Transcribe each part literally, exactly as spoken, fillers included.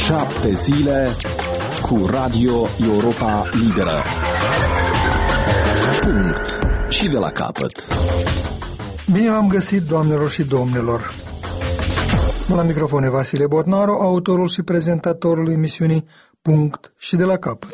Șapte zile cu Radio Europa Liberă. Punct. Și de la capăt. Bine v-am găsit, doamnelor și domnilor. La microfon e Vasile Botnaru, autorul și prezentatorul emisiunii Punct și de la capăt.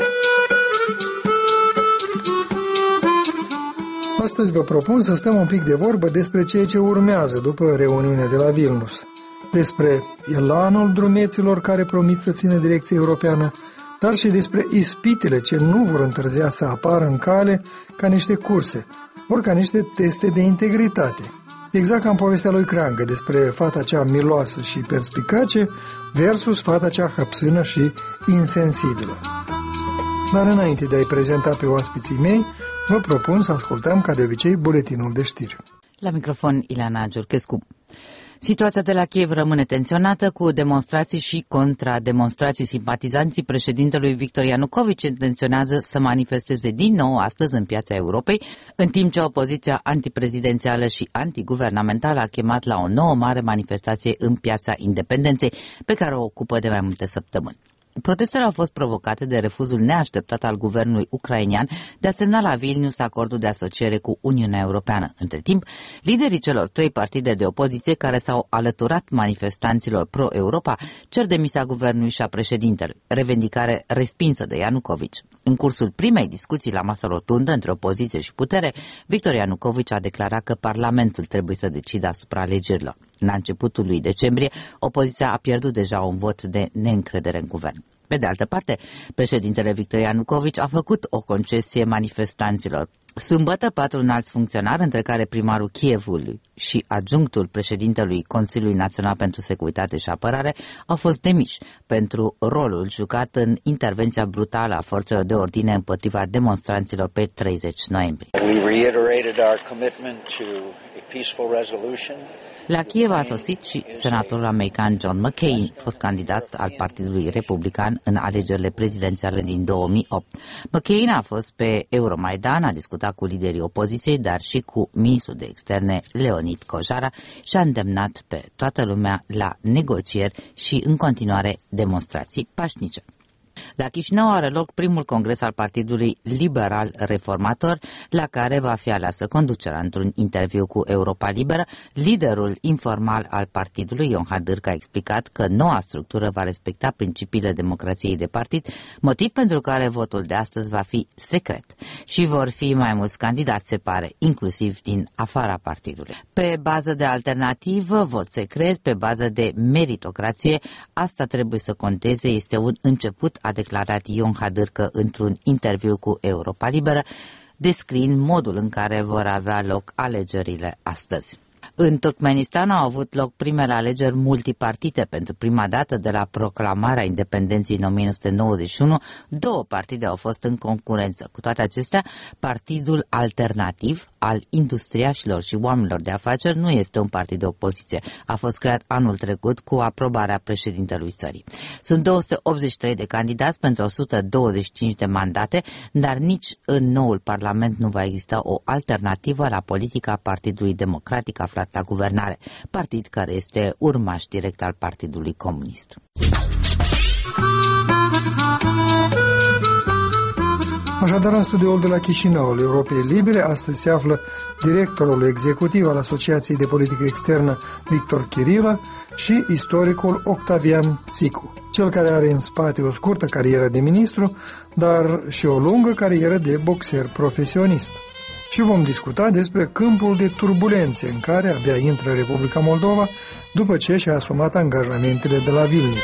Astăzi vă propun să stăm un pic de vorbă despre ceea ce urmează după reuniunea de la Vilnius, despre elanul drumeților care promit să țină direcția europeană, dar și despre ispitele ce nu vor întârzia să apară în cale ca niște curse, ori ca niște teste de integritate. Exact ca în povestea lui Creangă despre fata cea miloasă și perspicace versus fata cea hăpsână și insensibilă. Dar înainte de a-i prezenta pe oaspeții mei, vă propun să ascultăm ca de obicei buletinul de știri. La microfon Ileana Giurchescu. Situația de la Kiev rămâne tensionată, cu demonstrații și contrademonstrații. Simpatizanții președintelui Victor Ianucovici intenționează să manifesteze din nou astăzi în Piața Europei, în timp ce opoziția antiprezidențială și antiguvernamentală a chemat la o nouă mare manifestație în Piața Independenței, pe care o ocupă de mai multe săptămâni. Protestele au fost provocate de refuzul neașteptat al guvernului ucrainian de a semna la Vilnius acordul de asociere cu Uniunea Europeană. Între timp, liderii celor trei partide de opoziție care s-au alăturat manifestanților pro-Europa cer demisia guvernului și a președintelui, revendicare respinsă de Ianucovici. În cursul primei discuții la masă rotundă între opoziție și putere, Victor Ianucovici a declarat că Parlamentul trebuie să decidă asupra alegerilor. La începutul lui decembrie, opoziția a pierdut deja un vot de neîncredere în guvern. Pe de altă parte, președintele Victor Ianucovici a făcut o concesie manifestanților. Sâmbătă, patru înalți funcționari, între care primarul Kievului și adjunctul președintelui Consiliului Național pentru Securitate și Apărare, au fost demiși pentru rolul jucat în intervenția brutală a forțelor de ordine împotriva demonstranților pe treizeci noiembrie. La Kiev a sosit și senatorul american John McCain, fost candidat al Partidului Republican în alegerile prezidențiale din două mii opt. McCain a fost pe Euromaidan, a discutat cu liderii opoziției, dar și cu ministrul de externe Leonid Kojara și a îndemnat pe toată lumea la negocieri și, în continuare, demonstrații pașnice. La Chișinău are loc primul congres al Partidului Liberal Reformator, la care va fi aleasă conducerea. Într-un interviu cu Europa Liberă, liderul informal al partidului, Ion Hadârcă, a explicat că noua structură va respecta principiile democrației de partid, motiv pentru care votul de astăzi va fi secret și vor fi mai mulți candidați, se pare, inclusiv din afara partidului. Pe bază de alternativă, vot secret, pe bază de meritocrație, asta trebuie să conteze, este un început, a declarat Ion Hadârcă într-un interviu cu Europa Liberă, descriind modul în care vor avea loc alegerile astăzi. În Turkmenistan au avut loc primele alegeri multipartite. Pentru prima dată de la proclamarea independenței în o mie nouă sute nouăzeci și unu, două partide au fost în concurență. Cu toate acestea, Partidul Alternativ al Industriașilor și Oamenilor de Afaceri nu este un partid de opoziție. A fost creat anul trecut cu aprobarea președintelui țării. Sunt două sute optzeci și trei de candidați pentru o sută douăzeci și cinci de mandate, dar nici în noul parlament nu va exista o alternativă la politica Partidului Democratic aflat la guvernare, partid care este urmaș direct al Partidului Comunist. Așadar, în studioul de la Chișinăul Europei Libere, astăzi se află directorul executiv al Asociației de Politică Externă, Victor Chirilă, și istoricul Octavian Țicu, cel care are în spate o scurtă carieră de ministru, dar și o lungă carieră de boxer profesionist. Și vom discuta despre câmpul de turbulențe în care abia intră Republica Moldova după ce și-a asumat angajamentele de la Vilnius.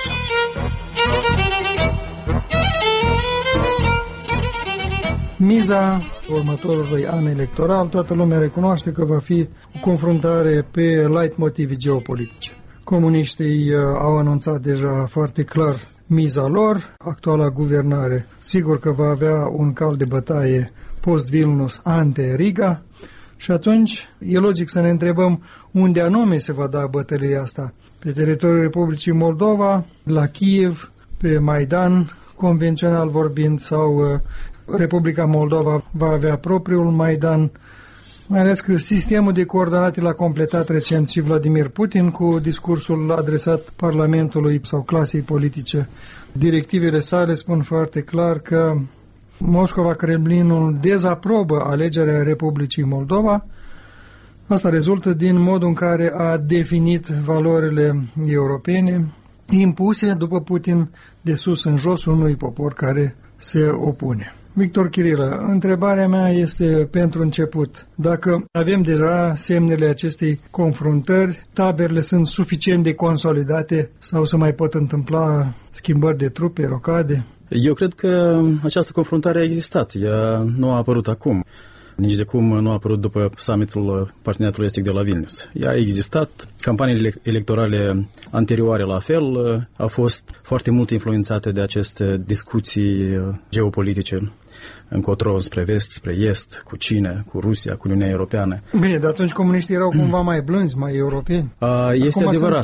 Miza următorului an electoral, toată lumea recunoaște că va fi o confruntare pe light motive geopolitice. Comuniștii au anunțat deja foarte clar miza lor, actuala guvernare sigur că va avea un cal de bătaie post-Vilnius ante Riga și atunci e logic să ne întrebăm unde anume se va da bătălia asta. Pe teritoriul Republicii Moldova, la Kiev, pe Maidan, convențional vorbind, sau Republica Moldova va avea propriul Maidan Mai ales că sistemul de coordonate l-a completat recent și Vladimir Putin cu discursul adresat Parlamentului sau clasei politice. Directivele sale spun foarte clar că Moscova, Kremlinul dezaprobă alegerea Republicii Moldova. Asta rezultă din modul în care a definit valorile europene impuse după Putin de sus în jos unui popor care se opune. Victor Chirilă, întrebarea mea este pentru început. Dacă avem deja semnele acestei confruntări, taberele sunt suficient de consolidate sau se mai pot întâmpla schimbări de trupe, rocade? Eu cred că această confruntare a existat. Ea nu a apărut acum. Nici de cum nu a apărut după summitul Parteneriatului Estic de la Vilnius. Ea a existat, campaniile electorale anterioare la fel au fost foarte mult influențate de aceste discuții geopolitice încotro, spre vest, spre est, cu cine, cu Rusia, cu Uniunea Europeană. Bine, dar atunci comuniștii erau cumva mai blânzi, mai europeni. A, este Acum adevărat.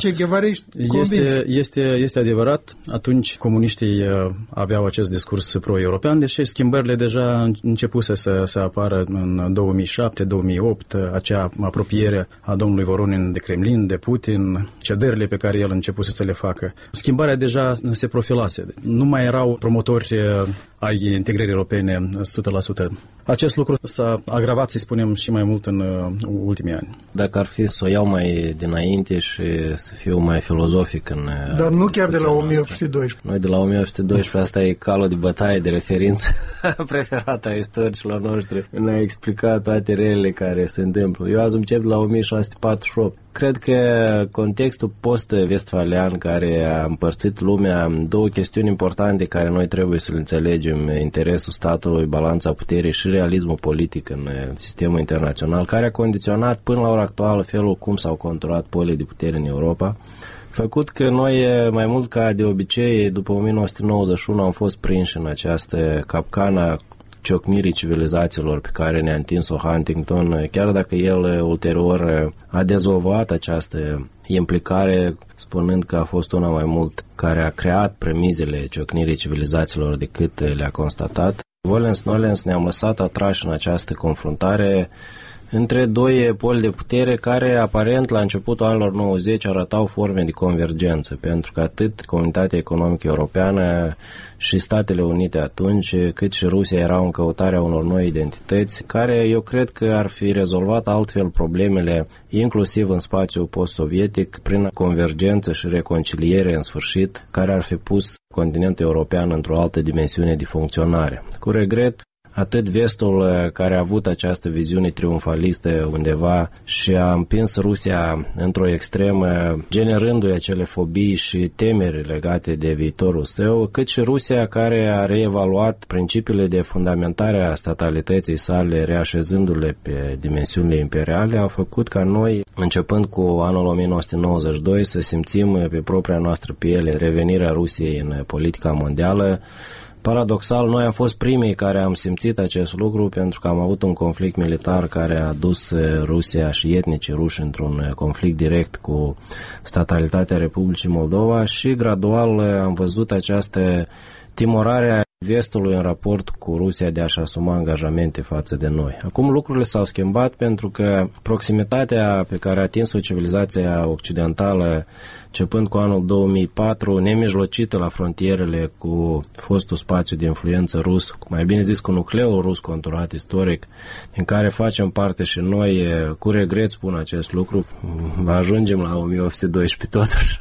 Este, este, este adevărat. Atunci comuniștii aveau acest discurs pro-european, deși schimbările deja începuse să, să apară în două mii șapte două mii opt, acea apropiere a domnului Voronin de Kremlin, de Putin, cederile pe care el începuse să le facă. Schimbarea deja se profilase. Nu mai erau promotori ai integrării europene o sută la sută. Acest lucru s-a agravat, să spunem, și mai mult în uh, ultimii ani. Dacă ar fi să o iau mai dinainte și să fiu mai filozofic în... Dar nu chiar de la o mie opt sute doisprezece. Noi de la o mie opt sute doisprezece, asta e calul de bătaie, de referință preferată a istoricilor noștri. Ne-a explicat toate relele care se întâmplă. Eu azi încep de la o mie șase sute patruzeci și opt. Cred că contextul post-vestfalian care a împărțit lumea în două chestiuni importante care noi trebuie să le înțelegem, interesul statului, balanța puterii și realismul politic în sistemul internațional, care a condiționat până la ora actuală felul cum s-au controlat polii de putere în Europa, făcut că noi, mai mult ca de obicei, după o mie nouă sute nouăzeci și unu am fost prinși în această capcană ciocnirii civilizațiilor pe care ne-a întins-o Huntington, chiar dacă el ulterior a dezolvat această implicare, spunând că a fost una mai mult care a creat premizele ciocnirii civilizațiilor decât le-a constatat. Volens-nolens ne-am lăsat atrași în această confruntare între doi poli de putere care, aparent, la începutul anilor nouăzeci arătau forme de convergență, pentru că atât Comunitatea Economică Europeană și Statele Unite atunci, cât și Rusia erau în căutarea unor noi identități, care eu cred că ar fi rezolvat altfel problemele, inclusiv în spațiul post-sovietic, prin convergență și reconciliere în sfârșit, care ar fi pus continentul european într-o altă dimensiune de funcționare. Cu regret, atât vestul, care a avut această viziune triumfalistă undeva și a împins Rusia într-o extremă, generându-i acele fobii și temeri legate de viitorul său, cât și Rusia, care a reevaluat principiile de fundamentare a statalității sale, reașezându-le pe dimensiunile imperiale, au făcut ca noi, începând cu anul o mie nouă sute nouăzeci și doi, să simțim pe propria noastră piele revenirea Rusiei în politica mondială. Paradoxal, noi am fost primii care am simțit acest lucru pentru că am avut un conflict militar care a dus Rusia și etnicii ruși într-un conflict direct cu statalitatea Republicii Moldova și gradual am văzut această timorare a vestului în raport cu Rusia de a-și asuma angajamente față de noi. Acum lucrurile s-au schimbat pentru că proximitatea pe care a atins-o civilizația occidentală începând cu anul două mii patru, nemijlocită la frontierele cu fostul spațiu de influență rus, mai bine zis cu nucleul rus controlat istoric, în care facem parte și noi, cu regret spun acest lucru, ajungem la o mie opt sute doisprezece totuși.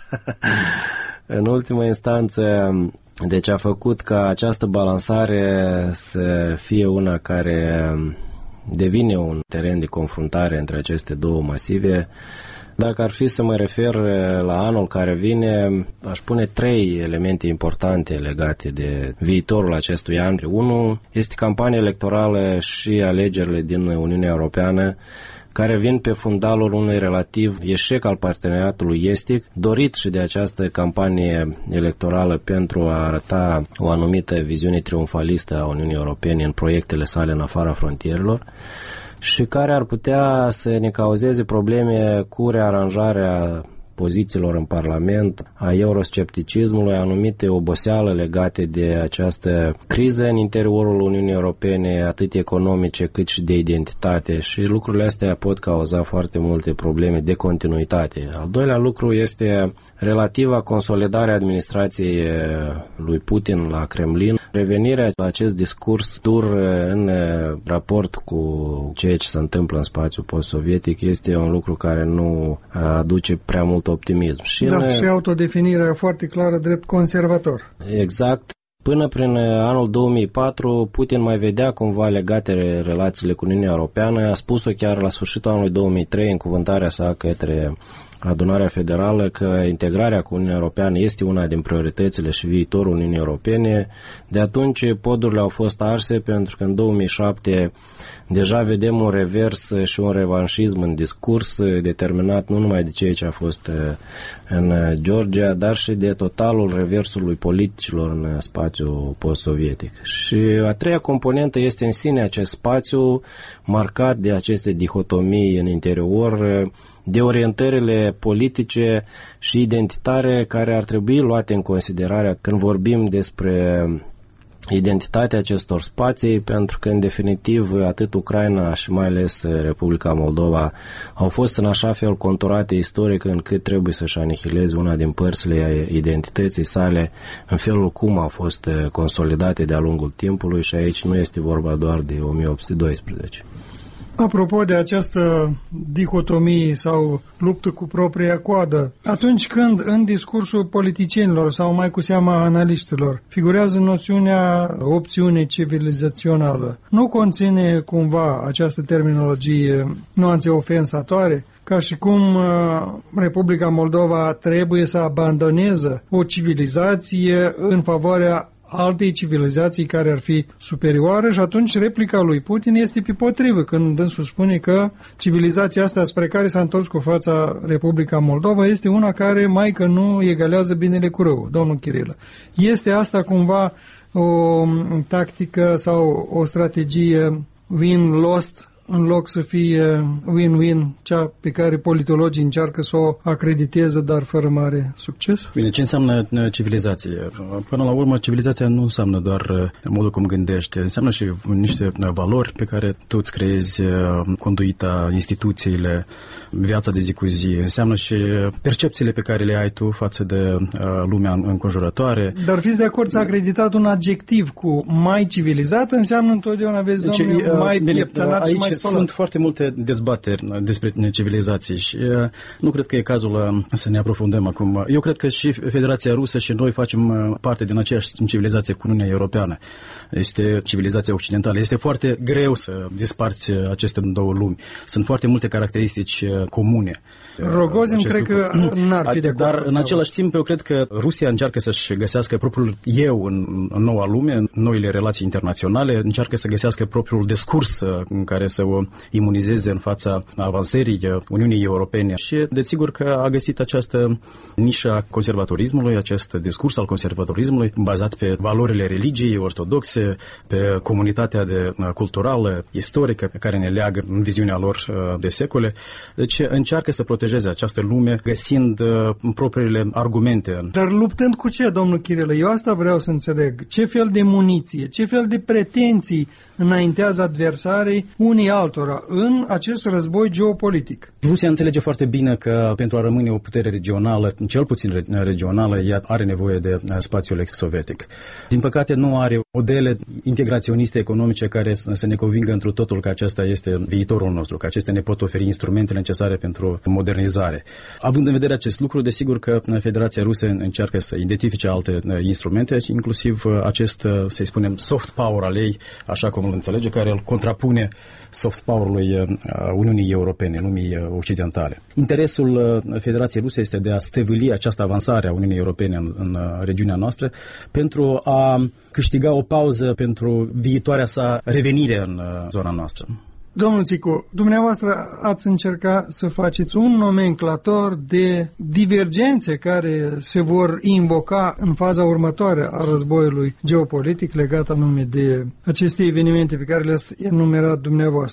În ultima instanță, deci a făcut ca această balansare să fie una care devine un teren de confruntare între aceste două masive. Dacă ar fi să mă refer la anul care vine, aș pune trei elemente importante legate de viitorul acestui an. Unul este campania electorală și alegerile din Uniunea Europeană, care vin pe fundalul unui relativ eșec al parteneriatului estic, dorit și de această campanie electorală pentru a arăta o anumită viziune triumfalistă a Uniunii Europene în proiectele sale în afara frontierelor, și care ar putea să ne cauzeze probleme cu rearanjarea pozițiilor în Parlament, a euroscepticismului, anumite oboseală legate de această criză în interiorul Uniunii Europene, atât economice cât și de identitate, și lucrurile astea pot cauza foarte multe probleme de continuitate. Al doilea lucru este relativa consolidare a administrației lui Putin la Kremlin, revenirea la acest discurs dur în raport cu ceea ce se întâmplă în spațiul post-sovietic este un lucru care nu aduce prea mult optimism. Și da, în... și autodefinirea foarte clară drept conservator. Exact. Până prin anul două mii patru, Putin mai vedea cumva legate relațiile cu Uniunea Europeană. A spus-o chiar la sfârșitul anului două mii trei în cuvântarea sa către Adunarea Federală că integrarea cu Uniunea Europeană este una din prioritățile și viitorul Uniunii Europene. De atunci podurile au fost arse pentru că în două mii șapte deja vedem un revers și un revanșism în discurs determinat nu numai de ceea ce a fost în Georgia, dar și de totalul reversului politicilor în spațiul post-sovietic. Și a treia componentă este în sine acest spațiu marcat de aceste dihotomii în interior, de orientările politice și identitare care ar trebui luate în considerare când vorbim despre identitatea acestor spații, pentru că, în definitiv, atât Ucraina și mai ales Republica Moldova au fost în așa fel conturate istoric încât trebuie să-și anihileze una din părțile identității sale în felul cum au fost consolidate de-a lungul timpului, și aici nu este vorba doar de o mie opt sute doisprezece. Apropo de această dihotomie sau luptă cu propria coadă, atunci când în discursul politicienilor sau mai cu seama analiștilor figurează noțiunea opțiune civilizațională, nu conține cumva această terminologie nuanțe ofensatoare? Ca și cum uh, Republica Moldova trebuie să abandoneze o civilizație în favoarea altei civilizații care ar fi superioară, și atunci replica lui Putin este pe potrivă, când dânsul spune că civilizația asta spre care s-a întors cu fața Republica Moldova este una care mai că nu egalează binele cu rău, domnul Chirilă. Este asta cumva o tactică sau o strategie win-lost în loc să fie win-win, cea pe care politologii încearcă să o acrediteze, dar fără mare succes? Bine, ce înseamnă civilizație? Până la urmă, civilizația nu înseamnă doar modul cum gândește, înseamnă și niște valori pe care tu îți creezi conduita, instituțiile, viața de zi cu zi, înseamnă și percepțiile pe care le ai tu față de lumea înconjurătoare. Dar fiți de acord, s-a acreditat un adjectiv cu mai civilizat, înseamnă întotdeauna, vezi, deci, domnule, mai pieptănat și mai spălat. Sunt foarte multe dezbateri despre civilizații și nu cred că e cazul să ne aprofundăm acum. Eu cred că și Federația Rusă și noi facem parte din aceeași civilizație cu Uniunea Europeană. Este civilizația occidentală. Este foarte greu să disparți aceste două lumi. Sunt foarte multe caracteristici comune. Rogozin cred că n-ar fi de acord. Dar în același timp eu cred că Rusia încearcă să-și găsească propriul eu în, în noua lume, în noile relații internaționale, încearcă să găsească propriul discurs în care să o imunizeze în fața avansării Uniunii Europene și desigur că a găsit această nișă a conservatorismului, acest discurs al conservatorismului bazat pe valorile religiei ortodoxe, pe comunitatea de culturală, istorică pe care ne leagă în viziunea lor de secole. Deci încearcă să protejeze această lume găsind propriile argumente. Dar luptând cu ce, domnul Chirilă? Eu asta vreau să înțeleg. Ce fel de muniție, ce fel de pretenții înaintează adversarii unii altora în acest război geopolitic? Rusia înțelege foarte bine că pentru a rămâne o putere regională, cel puțin regională, ea are nevoie de spațiul ex-sovietic. Din păcate nu are modele integraționiste economice care să ne convingă întru totul că acesta este viitorul nostru, că acestea ne pot oferi instrumentele necesare pentru modernizare. Având în vedere acest lucru, desigur că Federația Rusă încearcă să identifice alte instrumente, inclusiv acest, să-i spunem, soft power al ei, așa cum îl înțelege, care îl contrapune soft power-ului Uniunii Europene, lumii occidentale. Interesul Federației Ruse este de a stăvili această avansare a Uniunii Europene în, în regiunea noastră pentru a câștiga o pauză pentru viitoarea sa revenire în zona noastră. Domnul Țicu, dumneavoastră ați încercat să faceți un nomenclator de divergențe care se vor invoca în faza următoare a războiului geopolitic legat anume de aceste evenimente pe care le-ați enumerat dumneavoastră.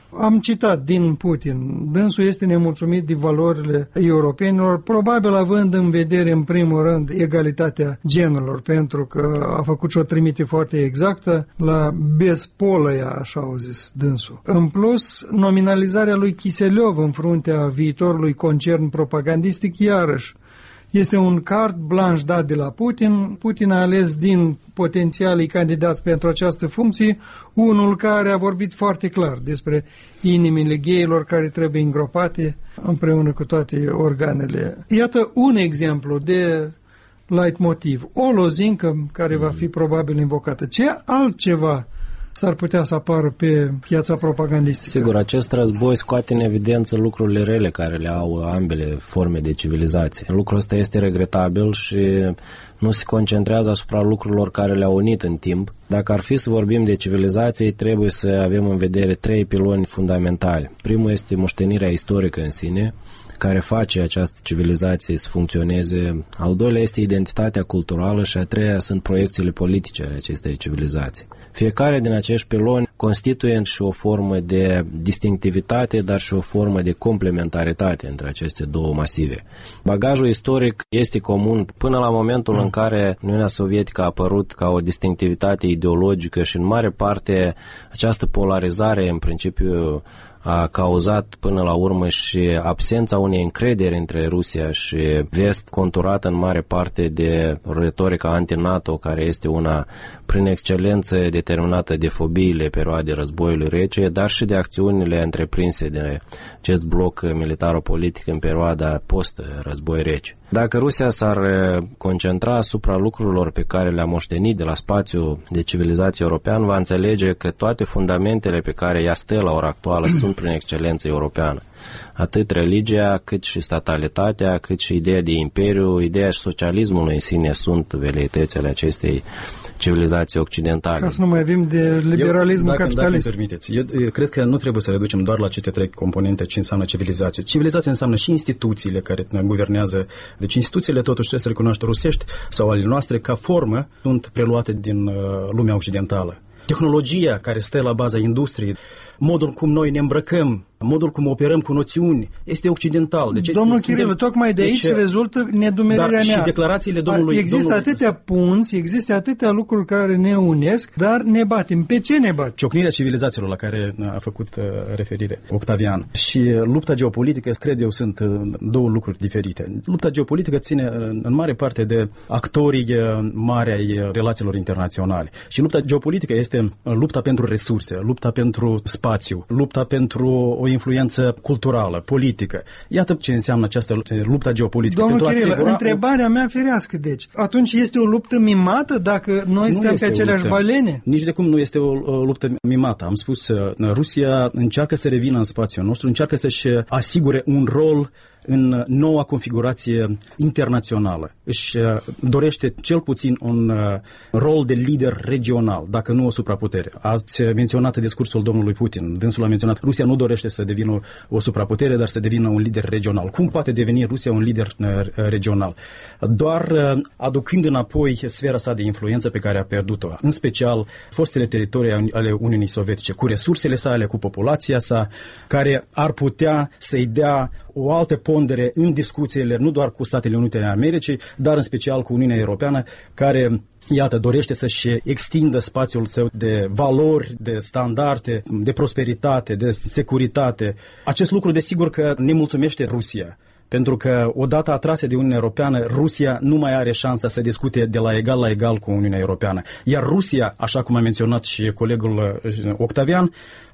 Am citat din Putin. Dânsul este nemulțumit de valorile europenilor, probabil având în vedere, în primul rând, egalitatea genurilor, pentru că a făcut și o trimite foarte exactă la bezpolăia, așa au zis dânsul. În plus, nominalizarea lui Kiseliov în fruntea viitorului concern propagandistic, iarăși, este un carte blanche dat de la Putin. Putin a ales din potențialii candidați pentru această funcție unul care a vorbit foarte clar despre inimile gheilor care trebuie îngropate împreună cu toate organele. Iată un exemplu de leitmotiv. O lozincă care va fi probabil invocată. Ce altceva s-ar putea să apară pe piața propagandistică? Sigur, acest război scoate în evidență lucrurile rele care le au ambele forme de civilizație. Lucrul ăsta este regretabil și nu se concentrează asupra lucrurilor care le-au unit în timp. Dacă ar fi să vorbim de civilizație, trebuie să avem în vedere trei piloni fundamentali. Primul este moștenirea istorică în sine, care face această civilizație să funcționeze. Al doilea este identitatea culturală și a treia sunt proiecțiile politice ale acestei civilizații. Fiecare din acești piloni constituie și o formă de distinctivitate, dar și o formă de complementaritate între aceste două masive. Bagajul istoric este comun până la momentul în care Uniunea Sovietică a apărut ca o distinctivitate ideologică și în mare parte această polarizare în principiu a cauzat până la urmă și absența unei încrederi între Rusia și Vest, conturată în mare parte de retorica anti-NATO, care este una prin excelență determinată de fobiile perioadei războiului rece, dar și de acțiunile întreprinse de acest bloc militar-politic în perioada post-război rece. Dacă Rusia s-ar concentra asupra lucrurilor pe care le-a moștenit de la spațiul de civilizație european, va înțelege că toate fundamentele pe care ea stă la ora actuală sunt prin excelență europeană. Atât religia, cât și statalitatea, cât și ideea de imperiu, ideea și socialismului în sine sunt veleitățile acestei civilizații occidentale. Ca să nu mai avem de liberalismul capitalist. Dacă îmi permiteți, eu cred că nu trebuie să reducem doar la aceste trei componente ce înseamnă civilizație. Civilizația înseamnă și instituțiile care guvernează. Deci instituțiile totuși trebuie să recunoaște rusești sau ale noastre ca formă sunt preluate din uh, lumea occidentală. Tehnologia care stă la baza industriei, modul cum noi ne îmbrăcăm, modul cum operăm cu noțiuni, este occidental. Deci, Domnul Chirilă, tocmai de aici deci, rezultă nedumerirea dar mea. Și declarațiile domnului... Există domnului... atâtea punți, există atâtea lucruri care ne unesc, dar ne batem. Pe ce ne batem? Ciocnirea civilizațiilor la care a făcut uh, referire Octavian și lupta geopolitică, cred eu, sunt uh, două lucruri diferite. Lupta geopolitică ține uh, în mare parte de actorii uh, mari ai uh, relațiilor internaționale. Și lupta geopolitică este uh, lupta pentru resurse, lupta pentru spațiu, lupta pentru o influență culturală, politică. Iată ce înseamnă această luptă geopolitică. Domnul Chirilă, asigura... întrebarea mea firească, deci. Atunci este o luptă mimată dacă noi stăm pe aceleași balene? Nici de cum nu este o, o luptă mimată. Am spus, Rusia încearcă să revină în spațiul nostru, încearcă să-și asigure un rol în noua configurație internațională. Își dorește cel puțin un rol de lider regional, dacă nu o supraputere. Ați menționat discursul domnului Putin. Dânsul a menționat că Rusia nu dorește să devină o supraputere, dar să devină un lider regional. Cum poate deveni Rusia un lider regional? Doar aducând înapoi sfera sa de influență pe care a pierdut-o, în special fostele teritorii ale Uniunii Sovietice, cu resursele sale, cu populația sa, care ar putea să-i dea o altă pondere în discuțiile, nu doar cu Statele Unite ale Americii, dar în special cu Uniunea Europeană, care, iată, dorește să-și extindă spațiul său de valori, de standarde, de prosperitate, de securitate. Acest lucru, desigur, că ne mulțumește Rusia. Pentru că, odată atrase de Uniunea Europeană, Rusia nu mai are șansa să discute de la egal la egal cu Uniunea Europeană. Iar Rusia, așa cum a menționat și colegul Octavian,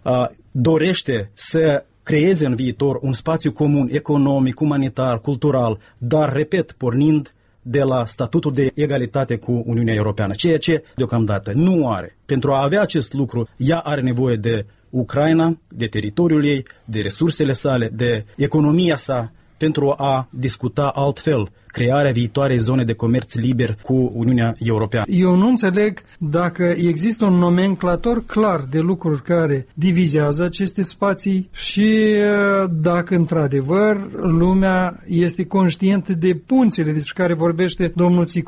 dorește să creeze în viitor un spațiu comun, economic, umanitar, cultural, dar, repet, pornind de la statutul de egalitate cu Uniunea Europeană, ceea ce deocamdată nu are. Pentru a avea acest lucru, ea are nevoie de Ucraina, de teritoriul ei, de resursele sale, de economia sa, pentru a discuta altfel crearea viitoarei zone de comerț liber cu Uniunea Europeană. Eu nu înțeleg dacă există un nomenclator clar de lucruri care divizează aceste spații și dacă într-adevăr lumea este conștientă de punțile despre care vorbește domnul Țicu.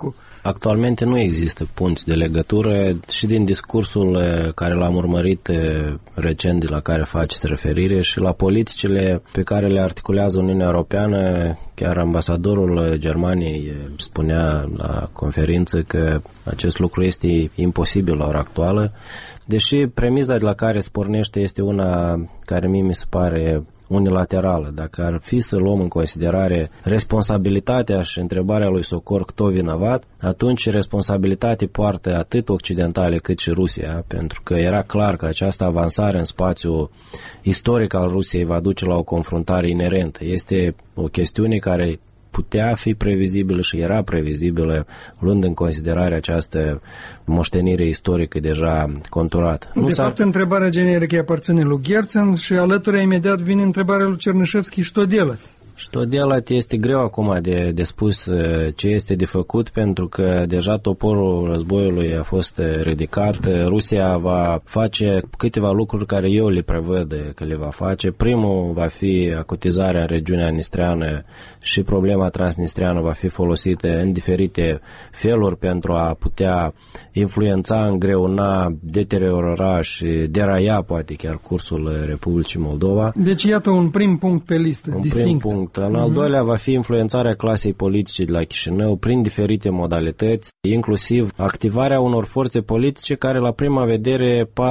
Actualmente nu există punți de legătură și din discursul care l-am urmărit recent, de la care faceți referire, și la politicile pe care le articulează Uniunea Europeană. Chiar ambasadorul Germaniei spunea la conferință că acest lucru este imposibil la ora actuală, deși premiza de la care se pornește este una care mie mi se pare unilaterală. Dacă ar fi să luăm în considerare responsabilitatea și întrebarea lui Sokor "Kto vinovat", atunci responsabilitate poartă atât occidentale cât și Rusia, pentru că era clar că această avansare în spațiul istoric al Rusiei va duce la o confruntare inerentă. Este o chestiune care putea fi previzibilă și era previzibilă, luând în considerare această moștenire istorică deja conturată. De nu fapt, întrebarea generică aparține lui Gherțen și alături imediat vine întrebarea lui Cernyshevski și Todelat. Și Todelat este greu acum de, de spus ce este de făcut, pentru că deja toporul războiului a fost ridicat. Rusia va face câteva lucruri care eu le prevăd că le va face. Primul va fi acutizarea în regiunea nistreană și problema transnistreană va fi folosită în diferite feluri pentru a putea influența, îngreuna, deteriora și deraia poate chiar cursul Republicii Moldova. Deci iată un prim punct pe listă, un distinct. Prim punct. În al doilea va fi influențarea clasei politice de la Chișinău prin diferite modalități, inclusiv activarea unor forțe politice care la prima vedere par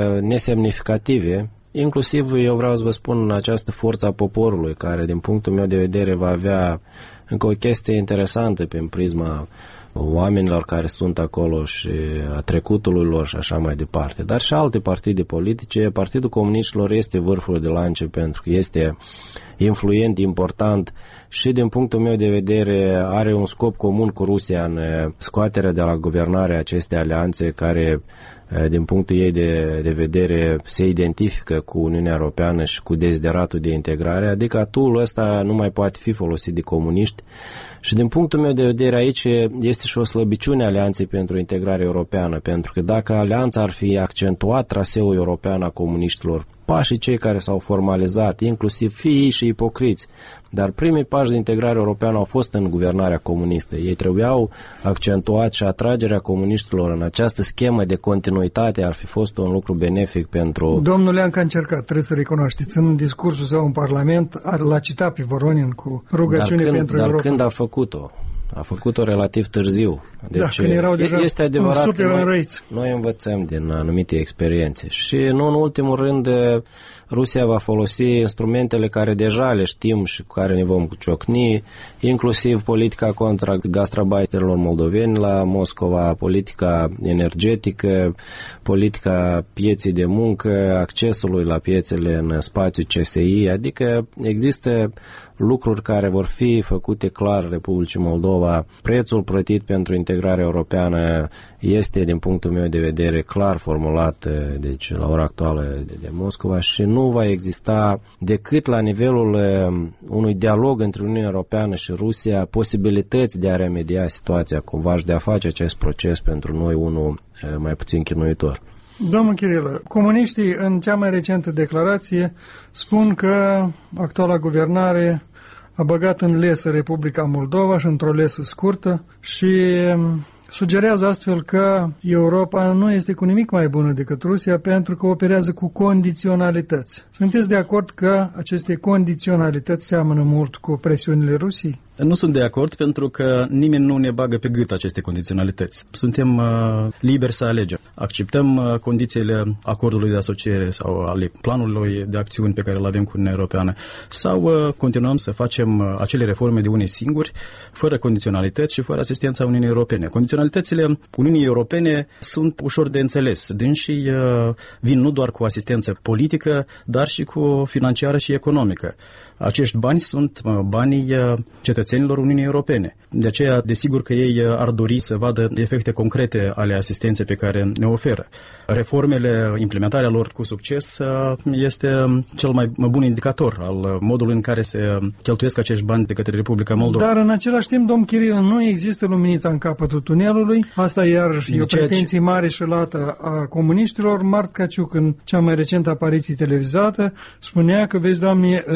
nesemnificative. Inclusiv eu vreau să vă spun această forță a poporului, care din punctul meu de vedere va avea încă o chestie interesantă prin prisma oamenilor care sunt acolo și a trecutului lor și așa mai departe. Dar și alte partide politice. Partidul Comuniștilor este vârful de lance pentru că este influent, important și din punctul meu de vedere are un scop comun cu Rusia în scoaterea de la guvernare acestei alianțe care din punctul ei de, de vedere se identifică cu Uniunea Europeană și cu dezideratul de integrare, adică atul ăsta nu mai poate fi folosit de comuniști și din punctul meu de vedere aici este și o slăbiciune a alianței pentru integrare europeană, pentru că dacă alianța ar fi accentuat traseul european a comuniștilor, pașii cei care s-au formalizat, inclusiv fiii și ipocriți, dar primii pași de integrare europeană au fost în guvernarea comunistă. Ei trebuiau accentuat și atragerea comuniștilor în această schemă de continuitate ar fi fost un lucru benefic pentru... Domnul Leancă a încercat, trebuie să recunoașteți, în discursul său în Parlament l-a citat pe Voronin cu rugăciune dar când, pentru dar Europa. Dar când a făcut-o? A făcut-o relativ târziu. Deci, da, când erau deja este adevărat super că noi, înrăiți. noi învățăm din anumite experiențe și nu în ultimul rând Rusia va folosi instrumentele care deja le știm și cu care ne vom ciocni, inclusiv politica contra gastrabiterilor moldoveni la Moscova, politica energetică, politica pieței de muncă, accesului la piețele în spațiul C S I, adică există lucruri care vor fi făcute clar Republicii Moldova. Prețul plătit pentru integrarea europeană este, din punctul meu de vedere, clar formulat deci, la ora actuală de, de Moscova și nu va exista decât la nivelul unui dialog între Uniunea Europeană și Rusia posibilități de a remedia situația cumva și de a face acest proces pentru noi unul mai puțin chinuitor. Domnul Chirilă, comuniștii în cea mai recentă declarație spun că actuala guvernare a băgat în lesă Republica Moldova și într-o lesă scurtă și sugerează astfel că Europa nu este cu nimic mai bună decât Rusia pentru că operează cu condiționalități. Sunteți de acord că aceste condiționalități seamănă mult cu presiunile Rusiei? Nu sunt de acord pentru că nimeni nu ne bagă pe gât aceste condiționalități. Suntem uh, liberi să alegem. Acceptăm uh, condițiile acordului de asociere sau ale planului de acțiuni pe care îl avem cu Uniunea Europeană sau uh, continuăm să facem uh, acele reforme de unii singuri, fără condiționalități și fără asistența Uniunii Europene. Condiționalitățile Uniunii Europene sunt ușor de înțeles. Dânsii uh, vin nu doar cu asistență politică, dar și cu financiară și economică. Acești bani sunt uh, banii uh, cetățenilor Uniunii Europene. De aceea, desigur că ei ar dori să vadă efecte concrete ale asistenței pe care ne oferă. Reformele, implementarea lor cu succes este cel mai bun indicator al modului în care se cheltuiesc acești bani de către Republica Moldova. Dar în același timp, domn Chirilă, nu există luminița în capătul tunelului. Asta iar e o pretenție mare și lată a comuniștilor. Mart Caciuc, în cea mai recentă apariție televizată, spunea că, vezi, Doamne, în acest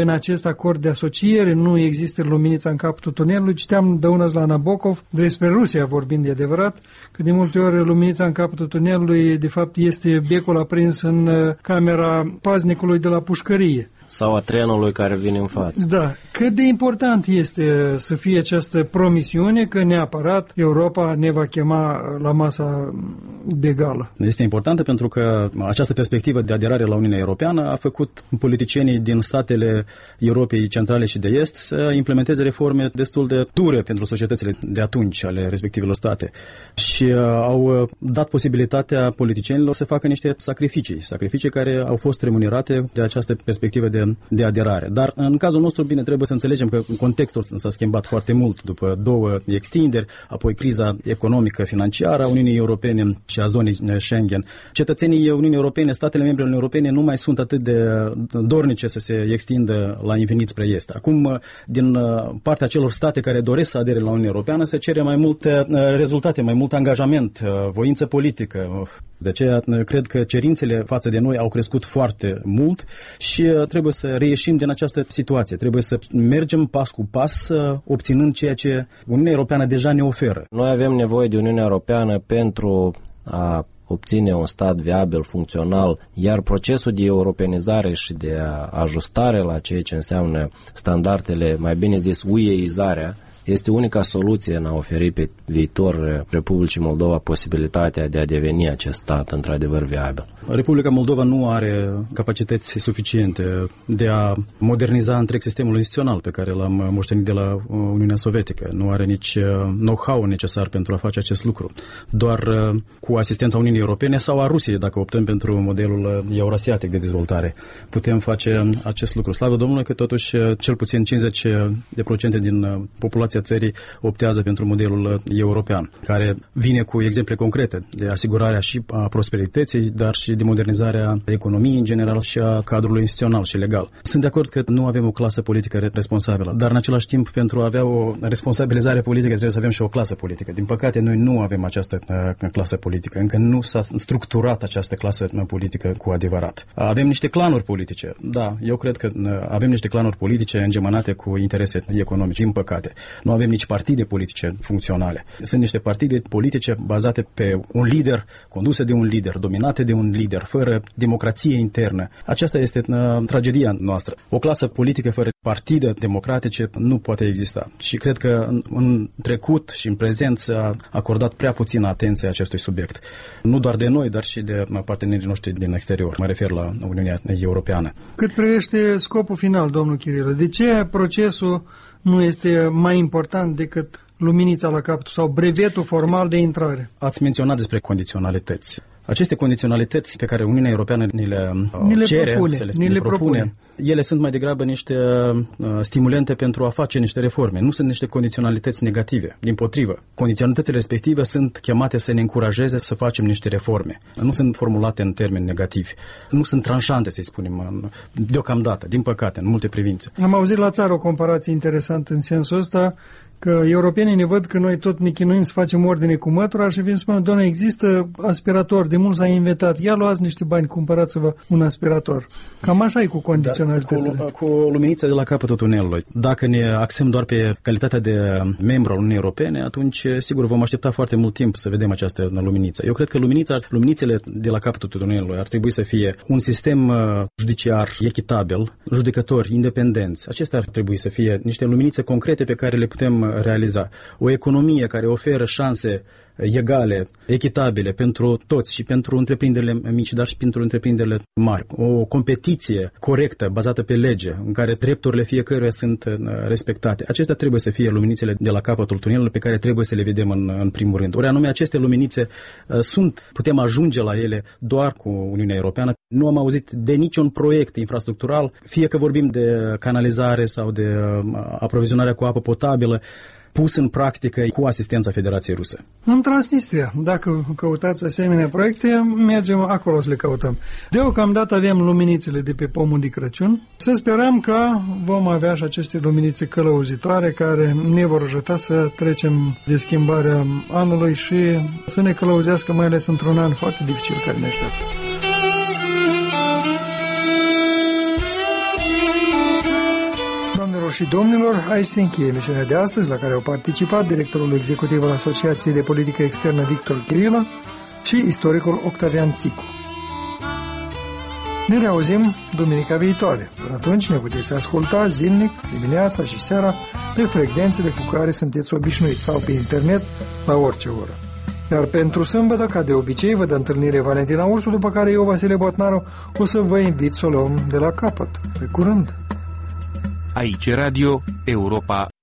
acord de asociere, nu există luminița în capătul tunelului. Citeam dăunăți la Nabokov despre Rusia, vorbind de adevărat, că de multe ori luminița în capătul tunelului, de fapt, este becul aprins în camera paznicului de la pușcărie. Sau a trenului care vine în față. Da. Cât de important este să fie această promisiune că neapărat Europa ne va chema la masa de gală? Este importantă pentru că această perspectivă de aderare la Uniunea Europeană a făcut politicienii din statele Europei Centrale și de Est să implementeze reforme destul de dure pentru societățile de atunci ale respectivelor state. Și uh, au dat posibilitatea politicienilor să facă niște sacrificii, sacrificii care au fost remunerate de această perspectivă de de aderare. Dar în cazul nostru, bine, trebuie să înțelegem că contextul s-a schimbat foarte mult după două extinderi, apoi criza economică, financiară a Uniunii Europene și a zonei Schengen. Cetățenii Uniunii Europene, statele membre Uniunii Europene nu mai sunt atât de dornice să se extindă la infinit spre est. Acum, din partea celor state care doresc să adere la Uniunea Europeană, se cere mai multe rezultate, mai mult angajament, voință politică. De aceea, cred că cerințele față de noi au crescut foarte mult și trebuie să reieșim din această situație. Trebuie să mergem pas cu pas, obținând ceea ce Uniunea Europeană deja ne oferă. Noi avem nevoie de Uniunea Europeană pentru a obține un stat viabil, funcțional, iar procesul de europenizare și de ajustare la ceea ce înseamnă standardele, mai bine zis, uieizarea, este unica soluție în a oferi pe viitor Republicii Moldova posibilitatea de a deveni acest stat într-adevăr viabil. Republica Moldova nu are capacități suficiente de a moderniza întreg sistemul instituțional pe care l-am moștenit de la Uniunea Sovietică. Nu are nici know-how necesar pentru a face acest lucru. Doar cu asistența Uniunii Europene sau a Rusiei, dacă optăm pentru modelul eurasiatic de dezvoltare, putem face acest lucru. Slavă Domnului că totuși cel puțin cincizeci la sută din populația țării optează pentru modelul european, care vine cu exemple concrete de asigurarea și a prosperității, dar și de modernizarea economiei în general și a cadrului instituțional și legal. Sunt de acord că nu avem o clasă politică responsabilă, dar în același timp, pentru a avea o responsabilizare politică, trebuie să avem și o clasă politică. Din păcate, noi nu avem această uh, clasă politică. Încă nu s-a structurat această clasă politică cu adevărat. Avem niște clanuri politice. Da, eu cred că uh, avem niște clanuri politice îngemănate cu interese economice, din păcate. Nu avem nici partide politice funcționale. Sunt niște partide politice bazate pe un lider, conduse de un lider, dominate de un lider, fără democrație internă. Aceasta este uh, tragedia noastră. O clasă politică fără partide democratice nu poate exista. Și cred că în, în trecut și în prezent s-a acordat prea puțină atenție acestui subiect. Nu doar de noi, dar și de partenerii noștri din exterior. Mă refer la Uniunea Europeană. Cât privește scopul final, domnul Chirilă, de ce procesul nu este mai important decât luminița la capăt sau brevetul formal de intrare? Ați menționat despre condiționalități. Aceste condiționalități pe care Uniunea Europeană ni le, ni le cere, propune, să le, ni le le propune, propune, ele sunt mai degrabă niște uh, stimulente pentru a face niște reforme. Nu sunt niște condiționalități negative. Dimpotrivă, condiționalitățile respective sunt chemate să ne încurajeze să facem niște reforme. Nu sunt formulate în termeni negativi. Nu sunt tranșante, să-i spunem, deocamdată, din păcate, în multe privințe. Am auzit la țară o comparație interesantă în sensul ăsta, că europenii ne văd că noi tot ne chinuim să facem ordine cu mătura și vin să spună, doamne, există aspirator, de mult s-a inventat, ia luați niște bani, cumpărați-vă un aspirator. Cam așa e cu condiționalitățile. Da, cu, cu luminița de la capătul tunelului. Dacă ne axăm doar pe calitatea de membru al Uniunii Europene, atunci, sigur, vom aștepta foarte mult timp să vedem această luminiță. Eu cred că luminița, luminițele de la capătul tunelului ar trebui să fie un sistem judiciar echitabil, judecători independenți. Acestea ar trebui să fie niște luminițe concrete pe care le putem realiza. O economie care oferă șanse egale, echitabile pentru toți și pentru întreprinderile mici, dar și pentru întreprinderile mari. O competiție corectă, bazată pe lege, în care drepturile fiecăruia sunt respectate. Acestea trebuie să fie luminițele de la capătul tunelului pe care trebuie să le vedem în, în primul rând. Ori anume, aceste luminițe uh, sunt, putem ajunge la ele doar cu Uniunea Europeană. Nu am auzit de niciun proiect infrastructural, fie că vorbim de canalizare sau de uh, aprovizionarea cu apă potabilă, pus în practică cu asistența Federației Ruse. În Transnistria, dacă căutați asemenea proiecte, mergem acolo să le căutăm. Deocamdată avem luminițele de pe pomul de Crăciun. Să sperăm că vom avea și aceste luminițe călăuzitoare care ne vor ajuta să trecem de schimbarea anului și să ne călăuzească, mai ales într-un an foarte dificil care ne așteaptă. Doamnelor și domnilor, aici se încheie emisiunea de astăzi, la care au participat directorul executiv al Asociației de Politică Externă Victor Chirila și istoricul Octavian Țicu. Ne reauzim duminica viitoare. Până atunci ne puteți asculta zilnic, dimineața și seara, pe frecvențele cu care sunteți obișnuiți sau pe internet la orice oră. Iar pentru sâmbătă, ca de obicei, vă dă întâlnire Valentina Ursu, după care eu, Vasile Botnaru, o să vă invit să o luăm de la capăt. Pe curând! Aici Radio Europa